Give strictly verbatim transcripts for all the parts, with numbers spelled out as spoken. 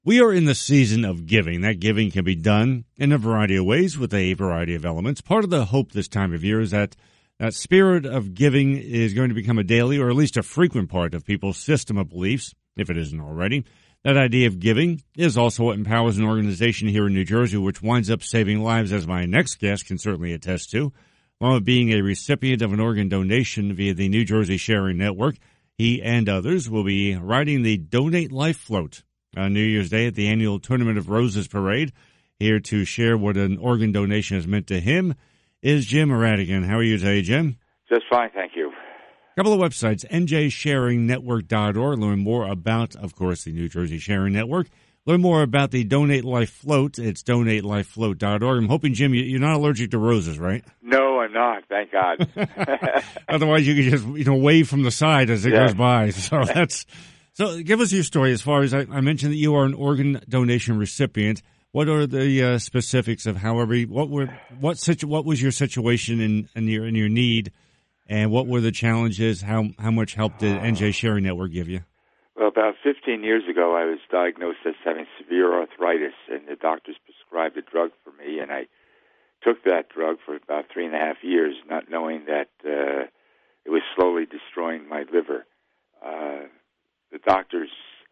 We are in the season of giving. That giving can be done in a variety of ways with a variety of elements. Part of the hope this time of year is that that spirit of giving is going to become a daily or at least a frequent part of people's system of beliefs, if it isn't already. That idea of giving is also what empowers an organization here in New Jersey, which winds up saving lives, as my next guest can certainly attest to. Along with being a recipient of an organ donation via the New Jersey Sharing Network, he and others will be riding the Donate Life Float on New Year's Day at the annual Tournament of Roses Parade. Here to share what an organ donation has meant to him is Jim Radigan. How are you today, Jim? Just fine, thank you. A couple of websites, N J sharing network dot org. Learn more about, of course, the New Jersey Sharing Network. Learn more about the Donate Life Float. It's donate life float dot org. I'm hoping, Jim, you're not allergic to roses, right? No, I'm not. Thank God. Otherwise, you could just you know wave from the side as it yeah. goes by. So that's so. Give us your story. As far as I, I mentioned that you are an organ donation recipient. What are the uh, specifics of however what were what situ, what was your situation in, in your in your need, and what were the challenges? How how much help did N J Sharing Network give you? Well, about fifteen years ago, I was diagnosed as having severe arthritis, and the doctors prescribed a drug for me, and I took that drug for about three and a half years, not knowing that uh, it was slowly destroying my liver. Uh, the doctors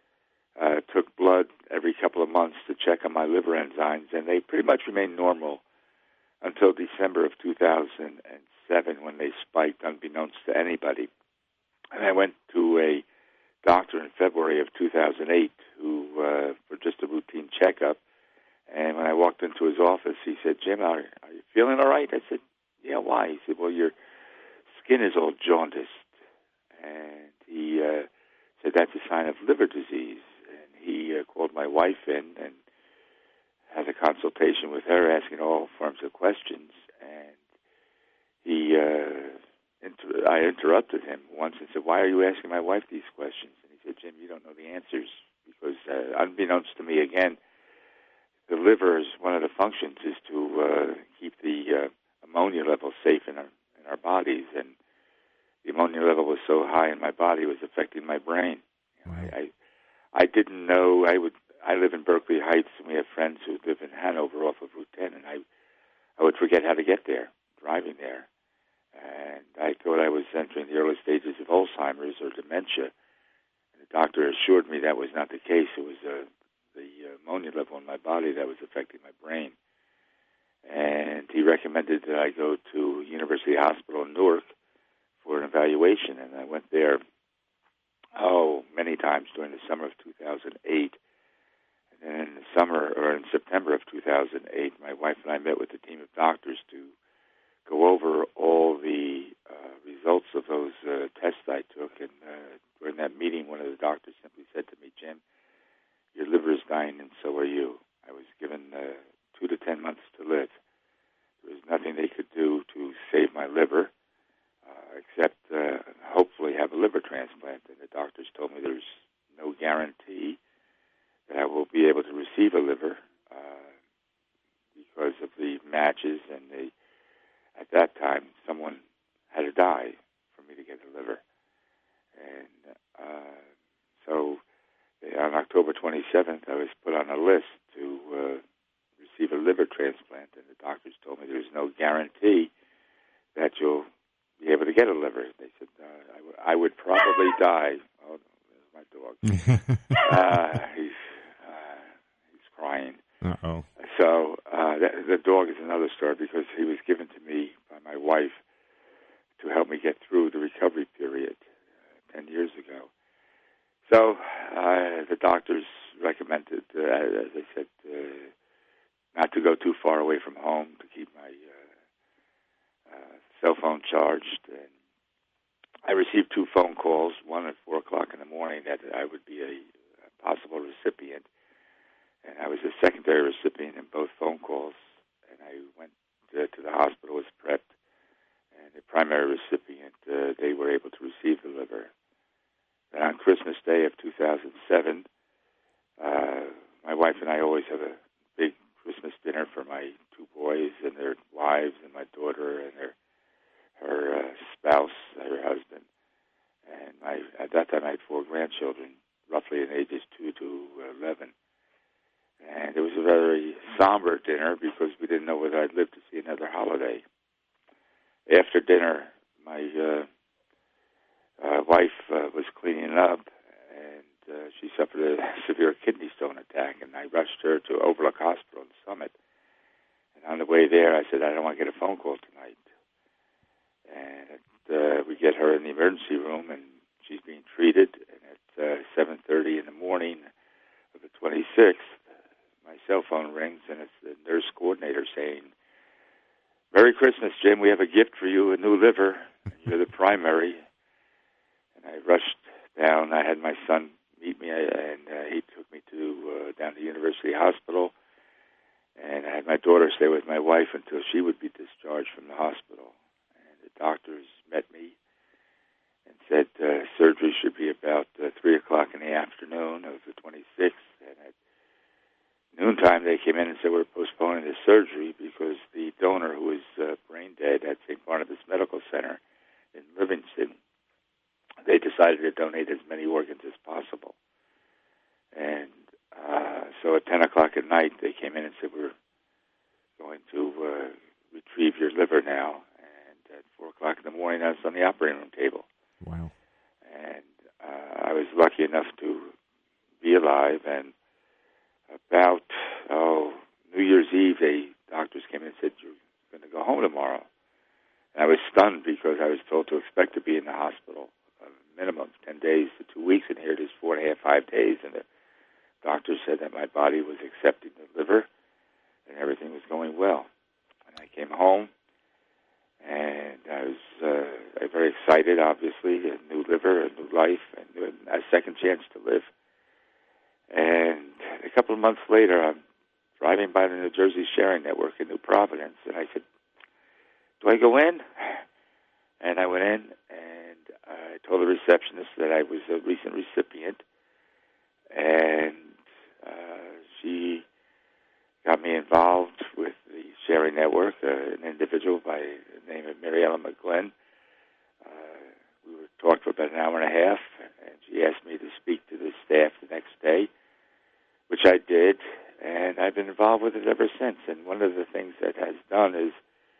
uh, took blood every couple of months to check on my liver enzymes, and they pretty much remained normal until December of two thousand seven, when they spiked unbeknownst to anybody. And I went to a doctor in February of two thousand eight who, uh, for just a routine checkup. And when I walked into his office, he said, Jim, are, are you feeling all right? I said, yeah, why? He said, well, your skin is all jaundiced. And he uh, said, that's a sign of liver disease. And he uh, called my wife in and had a consultation with her, asking all forms of questions. And he... Uh, Inter- I interrupted him once and said, why are you asking my wife these questions? And he said, Jim, you don't know the answers because, uh, unbeknownst to me again, the liver is one of the functions is to uh, keep the uh, ammonia level safe in our, in our bodies. And the ammonia level was so high in my body it was affecting my brain. Wow. I, I I didn't know. I would. I live in Berkeley Heights, and we have friends who live in Hanover off of Route ten, and I, I would forget how to get there, driving there. And I thought I was entering the early stages of Alzheimer's or dementia. And the doctor assured me that was not the case. It was uh, the ammonia level in my body that was affecting my brain. And he recommended that I go to University Hospital in Newark for an evaluation. And I went there, oh, many times during the summer of two thousand eight. And then in the summer, or in September of two thousand eight, my wife and I met with a team of doctors to go over all the uh, results of those uh, tests I took. And uh, during that meeting, one of the doctors simply said to me, Jim, your liver is dying and so are you. I was given uh, two to ten months to live. There was nothing they could do to save my liver uh, except uh, hopefully have a liver transplant. And the doctors told me there's no guarantee that I will be able to receive a liver uh, because of the matches and the at that time, someone had to die for me to get a liver. And uh, so on October twenty-seventh, I was put on a list to uh, receive a liver transplant, and the doctors told me there's no guarantee that you'll be able to get a liver. They said uh, I, w- I would probably die. Oh, there's my dog. uh, he's, uh, he's crying. Uh-oh. So uh, the, the dog is another story because he was given to me by my wife to help me get through the recovery period uh, ten years ago. So uh, the doctors recommended, uh, as I said, uh, not to go too far away from home, to keep my uh, uh, cell phone charged. And I received two phone calls, one at four o'clock in the morning, that I would be a, a possible recipient. And I was a secondary recipient in both phone calls, and I went to, to the hospital, was prepped, and the primary recipient, uh, they were able to receive the liver. And on Christmas Day of two thousand seven, uh, my wife and I always have a big Christmas dinner for my two boys and their wives and my daughter and her her uh, spouse, her husband. And my, at that time I had four grandchildren, roughly in ages two to eleven. somber dinner because we didn't know whether I'd live to see another holiday. After dinner, my uh, uh, wife uh, was cleaning up, and uh, she suffered a severe kidney stone attack, and I rushed her to Overlook Hospital in Summit. And on the way there, I said, I don't want to get a phone call tonight. And uh, we get her in the emergency room, and she's being treated. And at uh, seven thirty in the morning of the twenty-sixth, my cell phone rings, and it's the nurse coordinator saying, Merry Christmas, Jim. We have a gift for you, a new liver. You're the primary. And I rushed down. I had my son meet me, and uh, he took me to uh, down to University Hospital. And I had my daughter stay with my wife until she would be discharged from the hospital. And the doctors met me and said uh, surgery should be about uh, three o'clock in the afternoon of the twenty-sixth. And at noontime, they came in and said we're postponing the surgery because the donor, who was uh, brain dead at Saint Barnabas Medical Center in Livingston, they decided to donate as many organs as possible. And uh, so at ten o'clock at night, they came in and said we're going to uh, retrieve your liver now. And at four o'clock in the morning, I was on the operating room table. Wow. And uh, I was lucky enough to be alive. And about, oh, New Year's Eve, the doctors came in and said, you're going to go home tomorrow. And I was stunned because I was told to expect to be in the hospital a minimum of ten days to two weeks, and here it is four and a half, five days, and the doctor said that my body was accepting the liver and everything was going well. And I came home, and I was uh, very excited, obviously, a new liver, a new life, and a second chance to live. And a couple of months later, I'm driving by the New Jersey Sharing Network in New Providence, and I said, do I go in? And I went in, and I told the receptionist that I was a recent recipient, and uh, she got me involved with the Sharing Network, uh, an individual by the name of Mary Ellen McGlenn. Uh, we were talked for about an hour and a half, and she asked me to speak to the staff the next day, which I did, and I've been involved with it ever since. And one of the things that has done is,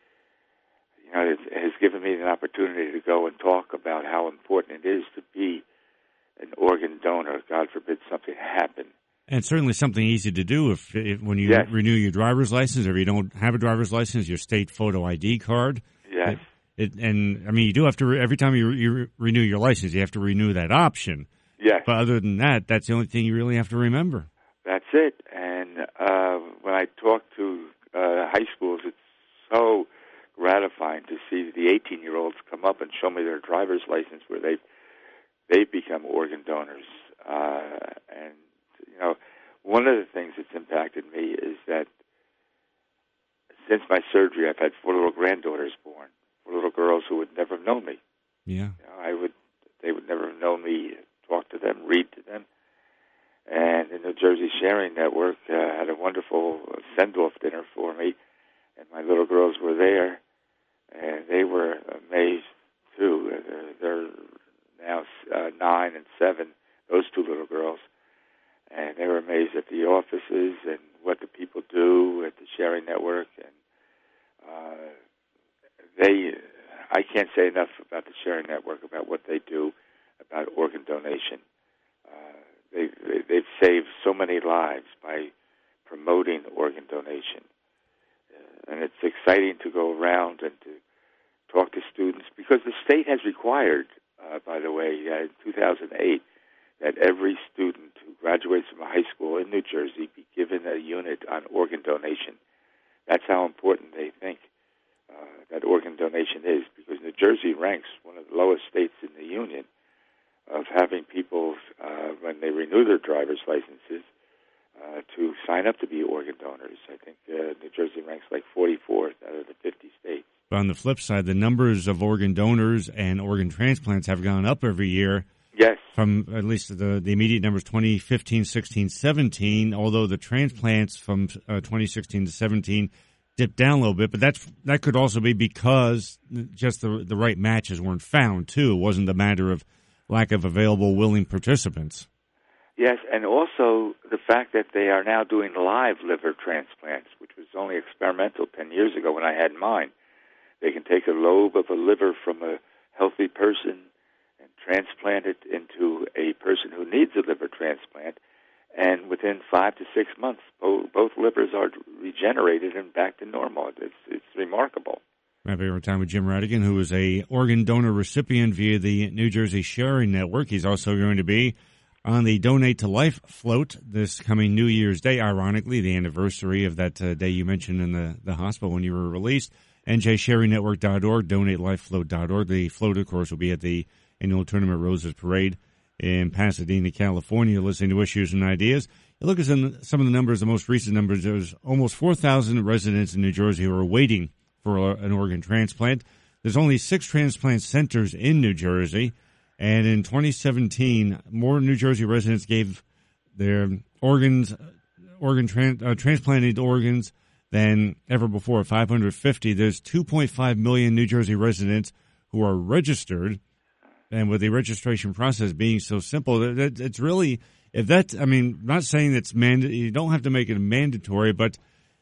you know, it has given me an opportunity to go and talk about how important it is to be an organ donor. God forbid something happen. And certainly something easy to do if, if when you yes. renew your driver's license, or if you don't have a driver's license, your state photo I D card. Yes. It, it, and, I mean, you do have to, re- every time you, you renew your license, you have to renew that option. Yes. But other than that, that's the only thing you really have to remember. That's it. And uh, when I talk to uh, high schools, it's so gratifying to see the eighteen-year-olds come up and show me their driver's license where they've, they've become organ donors. Uh, and, you know, one of the things that's impacted me is that since my surgery, I've had four little granddaughters born, four little girls who would never have known me. Yeah. You know, I would, they would never have known me, talk to them, read to them. And the New Jersey Sharing Network uh, had a wonderful send-off dinner for me, and my little girls were there, and they were amazed, too. They're, they're now uh, nine and seven, those two little girls, and they were amazed at the offices and what the people do at the Sharing Network. And uh, they, I can't say enough about the Sharing Network, about what they do about organ donation. Uh, they, they, they've saved so many lives by promoting organ donation. Uh, and it's exciting to go around and to talk to students, because the state has required, uh, by the way, uh, in two thousand eight, that every student who graduates from a high school in New Jersey be given a unit on organ donation. That's how important they think uh, that organ donation is, because New Jersey ranks one of the lowest states in the union of having people, uh, when they renew their driver's licenses, uh, to sign up to be organ donors. I think uh, New Jersey ranks like forty-fourth out of the fifty states. But on the flip side, the numbers of organ donors and organ transplants have gone up every year. Yes. From at least the, the immediate numbers, twenty fifteen, sixteen, seventeen, although the transplants from uh, twenty sixteen to seventeen dipped down a little bit. But that's, that could also be because just the the right matches weren't found, too. It wasn't a matter of lack of available willing participants. Yes, and also the fact that they are now doing live liver transplants, which was only experimental ten years ago when I had mine. They can take a lobe of a liver from a healthy person and transplant it into a person who needs a liver transplant, and within five to six months, both, both livers are regenerated and back to normal. It's, it's remarkable. We have our time with Jim Radigan, who is a organ donor recipient via the New Jersey Sharing Network. He's also going to be on the Donate to Life float this coming New Year's Day, ironically, the anniversary of that uh, day you mentioned in the, the hospital when you were released. N J Sharing Network dot org, donate life float dot org. The float, of course, will be at the annual Tournament Roses Parade in Pasadena, California, listening to issues and ideas. You look at some, some of the numbers, the most recent numbers, there's almost four thousand residents in New Jersey who are waiting for a, an organ transplant. There's only six transplant centers in New Jersey. And in twenty seventeen, more New Jersey residents gave their organs, organ tran- uh, transplanted organs than ever before, five hundred fifty. There's two point five million New Jersey residents who are registered. And with the registration process being so simple, it's really, if that, I mean, I'm not saying it's mandatory, you don't have to make it mandatory, but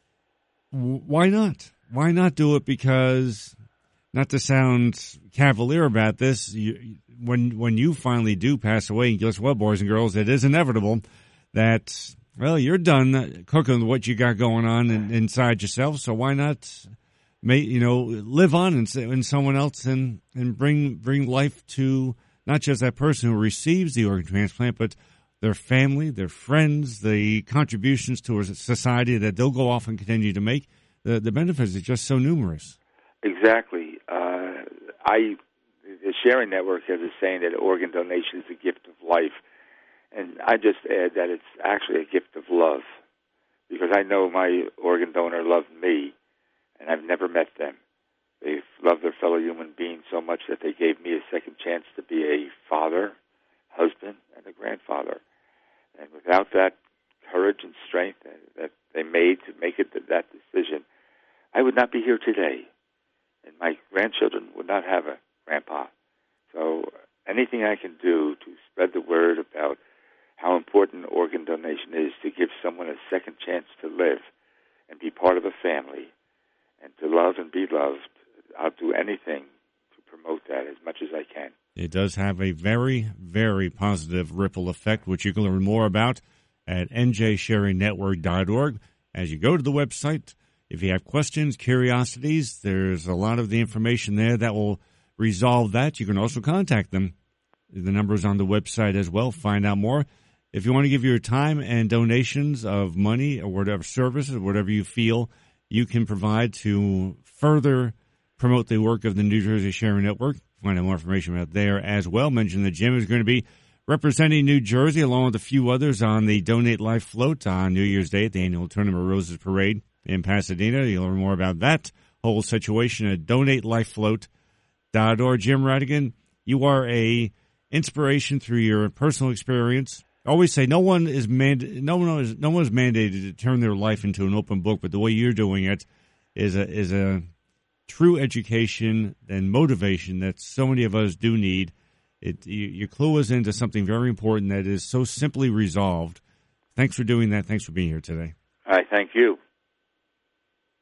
why not? Why not do it? Because, not to sound cavalier about this, you, when when you finally do pass away, and guess what, boys and girls, it is inevitable that, well, you're done cooking what you got going on in, inside yourself, so why not, may, you know, live on in, in someone else and, and bring bring life to not just that person who receives the organ transplant, but their family, their friends, the contributions to a society that they'll go off and continue to make. The, the benefits are just so numerous. Exactly. Uh, I... The Sharing Network has a saying that organ donation is a gift of life. And I just add that it's actually a gift of love, because I know my organ donor loved me, and I've never met them. They love their fellow human beings so much that they gave me a second chance to be a father, husband, and a grandfather. And without that courage and strength that they made to make it that decision, I would not be here today. And my grandchildren would not have a grandpa. So anything I can do to spread the word about how important organ donation is to give someone a second chance to live and be part of a family and to love and be loved, I'll do anything to promote that as much as I can. It does have a very, very positive ripple effect, which you can learn more about at N J Sharing Network dot org. As you go to the website, if you have questions, curiosities, there's a lot of the information there that will resolve that. You can also contact them. The number is on the website as well. Find out more. If you want to give your time and donations of money or whatever services, whatever you feel you can provide to further promote the work of the New Jersey Sharing Network, find out more information about there as well. Mention that Jim is going to be representing New Jersey along with a few others on the Donate Life float on New Year's Day at the annual Tournament of Roses Parade in Pasadena. You'll learn more about that whole situation at donate life float dot org. Jim Radigan, you are a inspiration through your personal experience. I always say no one is mand- no one is no one is mandated to turn their life into an open book, but the way you're doing it is a is a true education and motivation that so many of us do need. It you, you clue us into something very important that is so simply resolved. Thanks for doing that. Thanks for being here today. All right, thank you.